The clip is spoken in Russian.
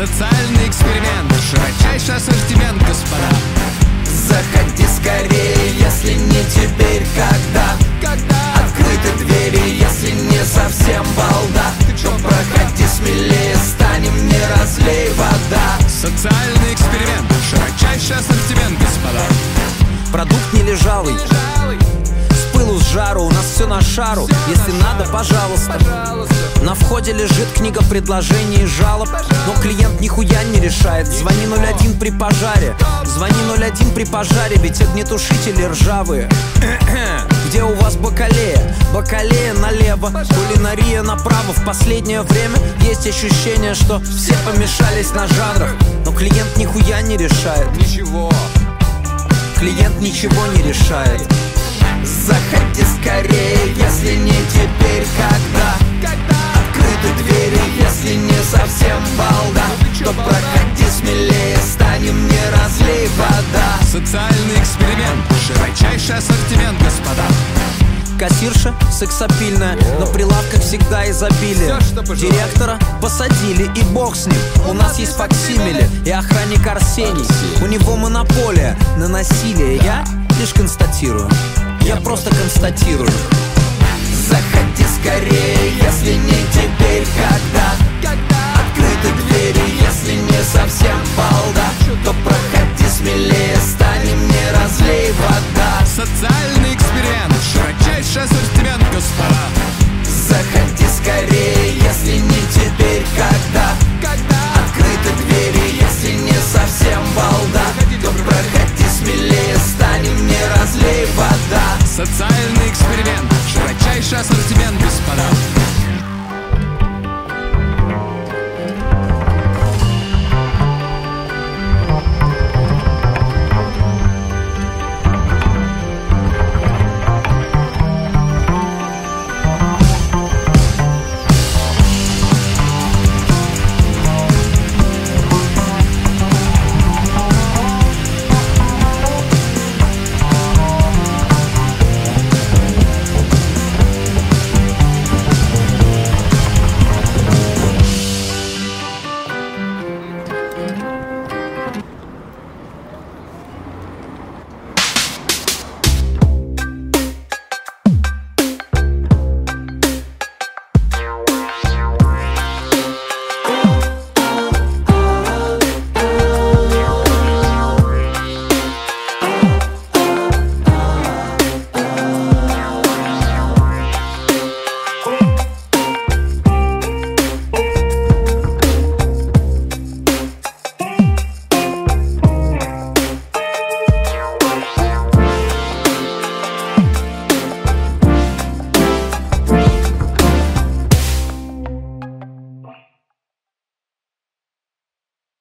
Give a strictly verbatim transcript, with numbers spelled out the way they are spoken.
Социальный эксперимент, широчайший ассортимент, господа. Заходи скорее, если не теперь, когда? Когда? Открыты двери, если не совсем балда. То проходи смелее, станем, не разлей вода. Социальный эксперимент, широчайший ассортимент, господа. Продукт не лежалый, с пылу с жару, у нас все на шару. Если надо, пожалуйста. На входе лежит книга предложений и жалоб, но клиент нихуя не решает. Звони ноль один при пожаре, звони ноль один при пожаре, ведь огнетушители ржавые. Где у вас бакалея? Бакалея налево, кулинария направо. В последнее время есть ощущение, что все помешались на жанрах, но клиент нихуя не решает. Ничего. Клиент ничего не решает. Заходи скорее, если не теперь, когда? Когда? Открыты двери, если не совсем балда. То проходи смелее, станем, не разлей вода. Социальный эксперимент, широчайший ассортимент, господа. Кассирша сексапильная, на прилавках всегда изобилие. Директора посадили, и бог с ним. У нас есть факсимиле и охранник Арсений. У него монополия на насилие. Я лишь констатирую, я просто констатирую. Заходи скорее, если не теперь, когда? Открыты двери, если не совсем балда. То проходи смелее, станем, не разлей вода. Социальный эксперимент, широчайший ассортимент, господа. Заходи скорее, если не теперь, когда? Открыты двери, если не совсем балда. То проходи смелее, станем, не разлей вода. Социальный эксперимент, широчайший ассортимент, господа.